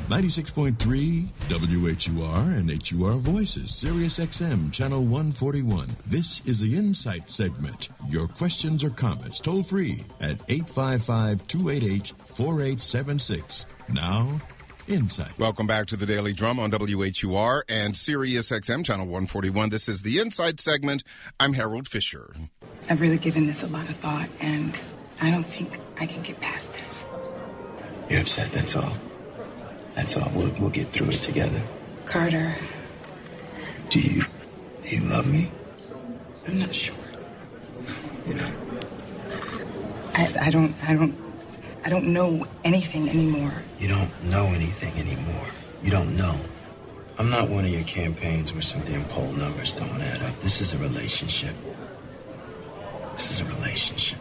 96.3 WHUR and HUR Voices, Sirius XM, Channel 141. This is the Insight segment. Your questions or comments toll free at 855-288-4876. Now, Insight. Welcome back to the Daily Drum on WHUR and Sirius XM, Channel 141. This is the Insight segment. I'm Harold Fisher. I've really given this a lot of thought, and I don't think I can get past this. You're upset, that's all. That's all. We'll get through it together. Carter. Do you love me? I'm not sure. You know? I don't know anything anymore. You don't know anything anymore. You don't know. I'm not one of your campaigns where some damn poll numbers don't add up. This is a relationship. This is a relationship.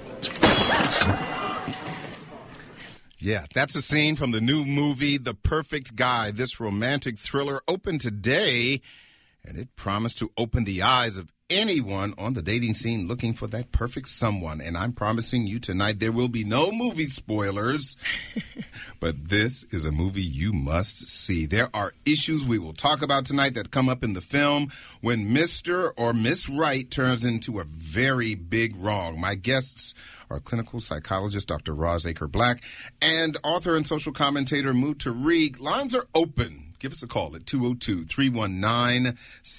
Yeah, that's a scene from the new movie, The Perfect Guy. This romantic thriller opened today, and it promised to open the eyes of anyone on the dating scene looking for that perfect someone. And I'm promising you tonight there will be no movie spoilers, but this is a movie you must see. There are issues we will talk about tonight that come up in the film when Mr. or Miss Right turns into a very big wrong. My guests are clinical psychologist Dr. Roz Aker-Black and author and social commentator Mu Tariq. Lines are open. Give us a call at 202-319-7810,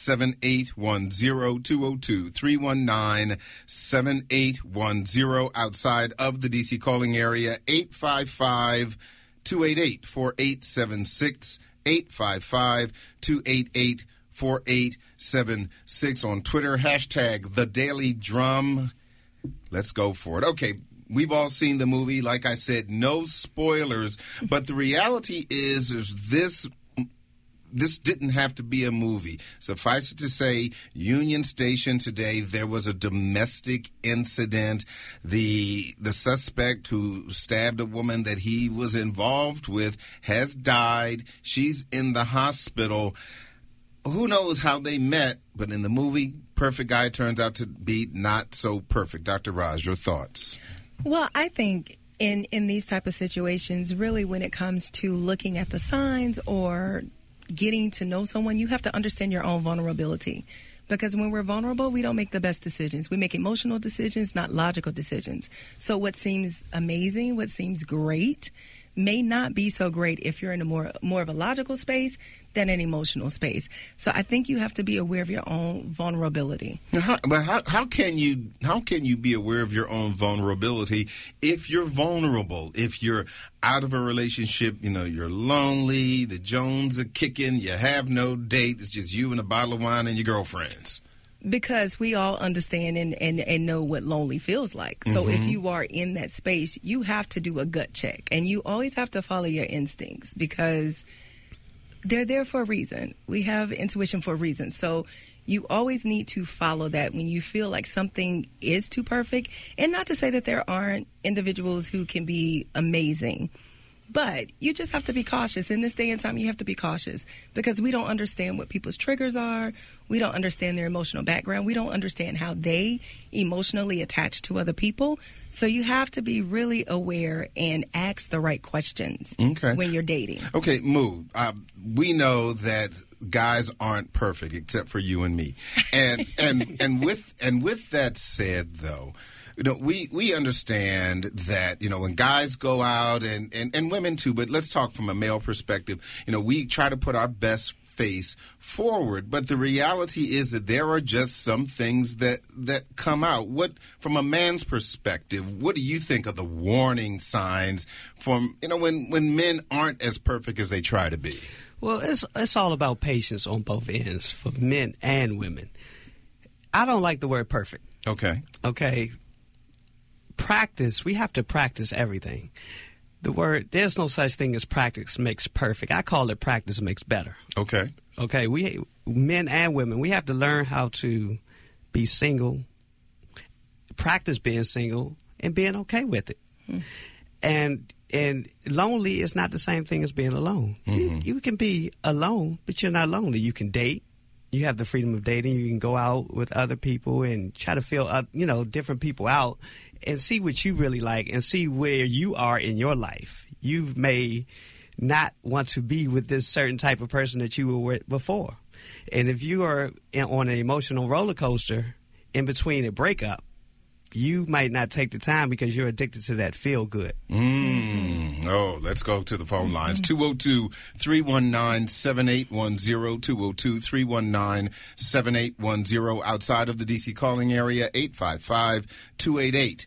202-319-7810 outside of the D.C. calling area, 855-288-4876, 855-288-4876 on Twitter, hashtag The Daily Drum. Let's go for it. Okay, we've all seen the movie. Like I said, no spoilers, but the reality is this didn't have to be a movie. Suffice it to say, Union Station today, there was a domestic incident. The suspect who stabbed a woman that he was involved with has died. She's in the hospital. Who knows how they met, but in the movie, Perfect Guy turns out to be not so perfect. Dr. Raj, your thoughts? Well, I think in these type of situations, really when it comes to looking at the signs or getting to know someone, you have to understand your own vulnerability. Because when we're vulnerable, we don't make the best decisions. We make emotional decisions, not logical decisions. So what seems amazing, what seems great, may not be so great if you're in a more of a logical space than an emotional space. So I think you have to be aware of your own vulnerability. How can you be aware of your own vulnerability if you're vulnerable? If you're out of a relationship, you're lonely, the Jones are kicking, you have no date, it's just you and a bottle of wine and your girlfriends. Because we all understand and know what lonely feels like. So if you are in that space, you have to do a gut check. And you always have to follow your instincts because they're there for a reason. We have intuition for a reason. So you always need to follow that when you feel like something is too perfect. And not to say that there aren't individuals who can be amazing. But you just have to be cautious. In this day and time, you have to be cautious because we don't understand what people's triggers are. We don't understand their emotional background. We don't understand how they emotionally attach to other people. So you have to be really aware and ask the right questions when you're dating. Okay, Mu, we know that guys aren't perfect except for you and me. And with that said, though, we understand that, when guys go out and women too, but let's talk from a male perspective, we try to put our best face forward. But the reality is that there are just some things that come out. What, from a man's perspective, what do you think are the warning signs from, when men aren't as perfect as they try to be? Well, it's all about patience on both ends for men and women. I don't like the word perfect. Okay. Practice, we have to practice everything. There's no such thing as practice makes perfect. I call it practice makes better. Okay. We, men and women, we have to learn how to be single, practice being single, and being okay with it. And lonely is not the same thing as being alone. You can be alone, but you're not lonely. You can date. You have the freedom of dating. You can go out with other people and try to feel, different people out and see what you really like and see where you are in your life. You may not want to be with this certain type of person that you were with before. And if you are on an emotional roller coaster in between a breakup, you might not take the time because you're addicted to that feel good. Oh, let's go to the phone lines. 202-319-7810, 202-319-7810. Outside of the D.C. calling area, 855-288-4876,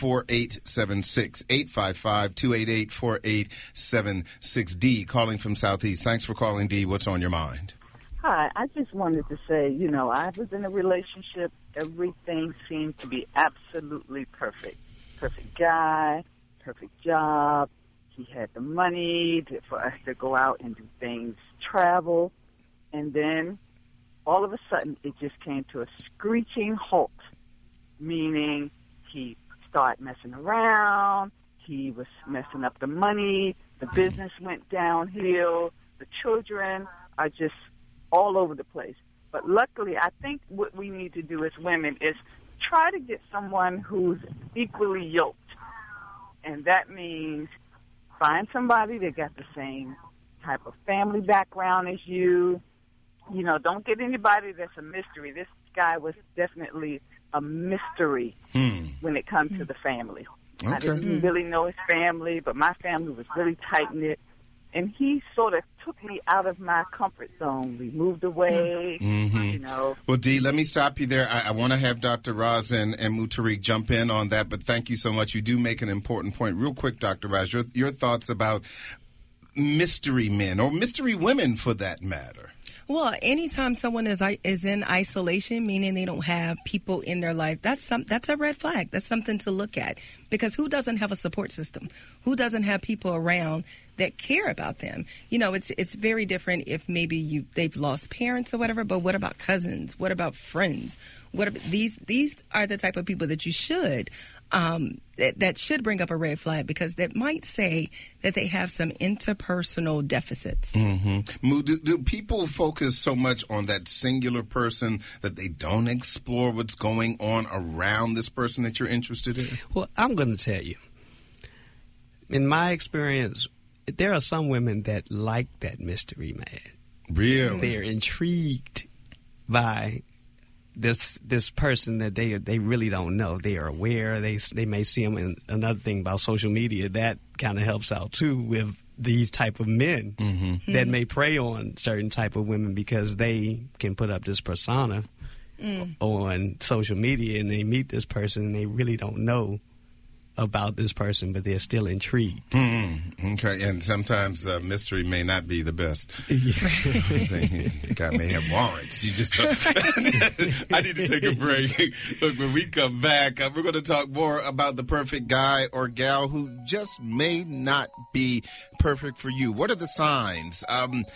855-288-4876. D, calling from Southeast. Thanks for calling, D. What's on your mind? Hi, I just wanted to say, I was in a relationship. Everything seemed to be absolutely perfect. Perfect guy, perfect job. He had the money for us to go out and do things, travel. And then all of a sudden it just came to a screeching halt, meaning he started messing around. He was messing up the money. The business went downhill. The children are just all over the place. But luckily, I think what we need to do as women is try to get someone who's equally yoked. And that means find somebody that got the same type of family background as you. Don't get anybody that's a mystery. This guy was definitely a mystery when it comes to the family. Okay. I didn't really know his family, but my family was really tight-knit. And he sort of took me out of my comfort zone. We moved away, Well, Dee, let me stop you there. I want to have Dr. Roz and Mutariq jump in on that, but thank you so much. You do make an important point. Real quick, Dr. Roz, your thoughts about mystery men or mystery women for that matter. Well, anytime someone is in isolation, meaning they don't have people in their life, that's a red flag. That's something to look at, because who doesn't have a support system? Who doesn't have people around that care about them? It's very different if maybe they've lost parents or whatever. But what about cousins? What about friends? These are the type of people that you should that should bring up a red flag, because that might say that they have some interpersonal deficits. Do people focus so much on that singular person that they don't explore what's going on around this person that you're interested in? Well, I'm going to tell you, in my experience, there are some women that like that mystery man. Really? They're intrigued by this person that they really don't know. They are aware. They may see them. And another thing about social media, that kind of helps out too with these type of men that may prey on certain type of women, because they can put up this persona on social media, and they meet this person and they really don't know about this person, but they're still intrigued. Okay, and sometimes mystery may not be the best. The guy may have warrants. You just I need to take a break. Look, when we come back, we're going to talk more about the perfect guy or gal who just may not be perfect for you. What are the signs?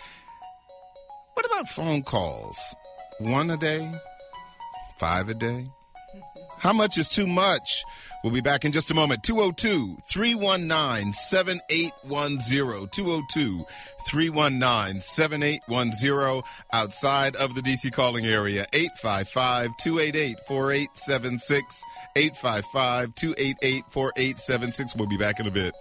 What about phone calls? 1 a day? 5 a day? How much is too much? We'll be back in just a moment. 202-319-7810. 202-319-7810. Outside of the D.C. calling area. 855-288-4876. 855-288-4876. We'll be back in a bit.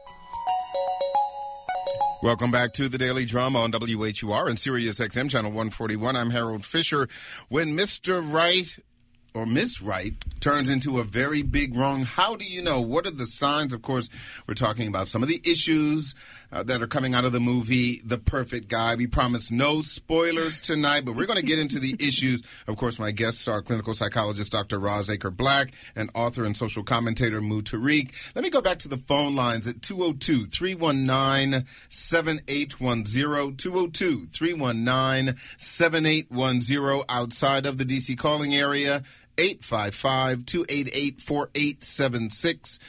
Welcome back to the Daily Drama on WHUR and Sirius XM Channel 141. I'm Harold Fisher. When Mr. Right or Miss Right turns into a very big wrong, how do you know? What are the signs? Of course, we're talking about some of the issues that are coming out of the movie The Perfect Guy. We promise no spoilers tonight, but we're going to get into the issues. Of course, my guests are clinical psychologist Dr. Roz Aker-Black and author and social commentator Mutariq. Let me go back to the phone lines at 202-319-7810, 202-319-7810 outside of the D.C. calling area. 855-288-4876,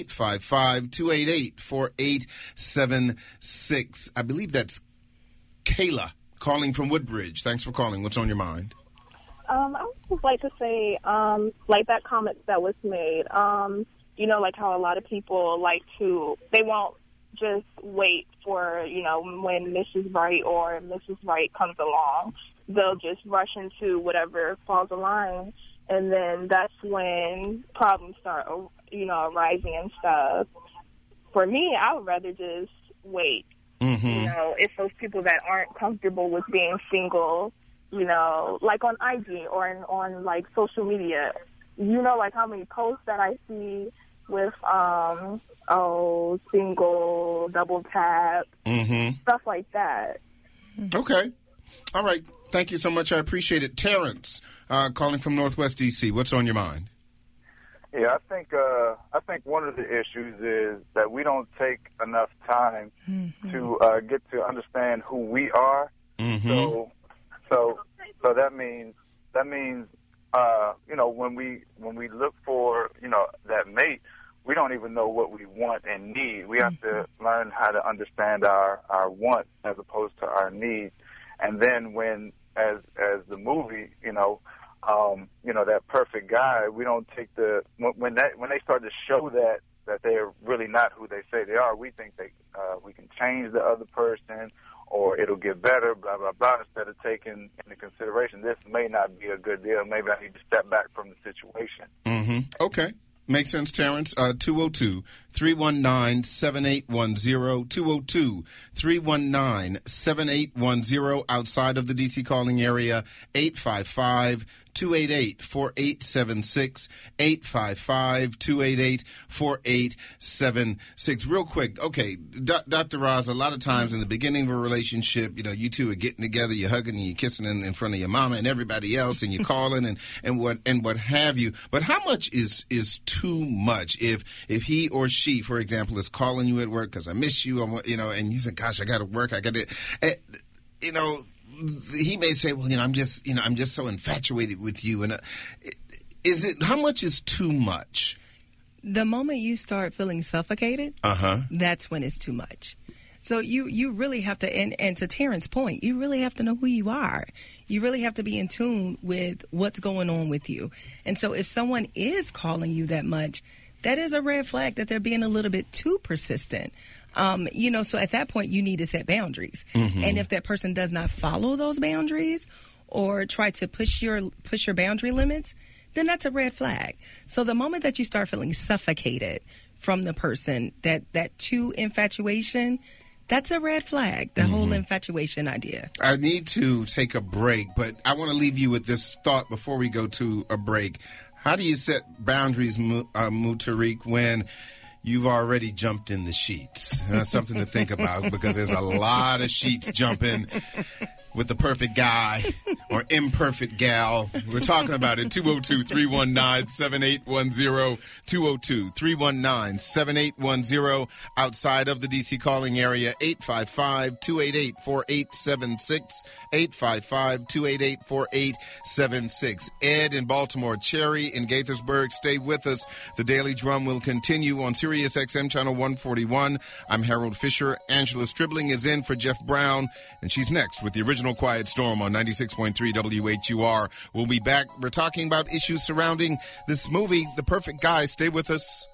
855-288-4876. I believe that's Kayla calling from Woodbridge. Thanks for calling. What's on your mind? I would just like to say, like that comment that was made, like how a lot of people they won't just wait for, when Mrs. Right or Mrs. Right comes along. They'll just rush into whatever falls in line. And then that's when problems start, arising and stuff. For me, I would rather just wait You know, it's those people that aren't comfortable with being single, you know, like on IG or on like social media. You know, like how many posts that I see with, single, double tap, stuff like that. Okay. All right. Thank you so much. I appreciate it. Terrence, calling from Northwest D.C. What's on your mind? Yeah, I think one of the issues is that we don't take enough time to get to understand who we are. So that means you know, when we look for, you know, that mate, we don't even know what we want and need. We have to learn how to understand our wants as opposed to our needs. And then as the movie, you know, that perfect guy, we don't take when they start to show that they're really not who they say they are, we think we can change the other person or it'll get better, blah, blah, blah, instead of taking into consideration this may not be a good deal. Maybe I need to step back from the situation. Okay. Makes sense, Terrence. 202-319-7810, 202-319-7810, outside of the D.C. calling area, 855-288-4876, 855-288-4876. Real quick, okay, Dr. Roz, a lot of times in the beginning of a relationship, you know, you two are getting together, you're hugging and you're kissing in front of your mama and everybody else, and you're calling and what have you. But how much is too much if he or she, for example, is calling you at work because I miss you, you know, and you say, gosh, I got to work, I got to, you know, he may say, well, you know, I'm just so infatuated with you. And how much is too much? The moment you start feeling suffocated, that's when it's too much. So you really have to, and to Terrence's point, you really have to know who you are. You really have to be in tune with what's going on with you. And so if someone is calling you that much, that is a red flag that they're being a little bit too persistent. You know, so at that point, you need to set boundaries. And if that person does not follow those boundaries or try to push your boundary limits, then that's a red flag. So the moment that you start feeling suffocated from the person, that too infatuation, that's a red flag, the whole infatuation idea. I need to take a break, but I want to leave you with this thought before we go to a break. How do you set boundaries, Mutariq, when you've already jumped in the sheets? That's something to think about, because there's a lot of sheets jumping with the perfect guy or imperfect gal. We're talking about it. 202-319-7810, 202-319-7810, outside of the D.C. calling area, 855-288-4876, 855-288-4876. Ed in Baltimore, Cherry in Gaithersburg, stay with us. The Daily Drum will continue on Sirius XM Channel 141. I'm Harold Fisher. Angela Stribling is in for Jeff Brown, and she's next with the original Quiet Storm on 96.3 WHUR. We'll be back. We're talking about issues surrounding this movie, The Perfect Guy. Stay with us.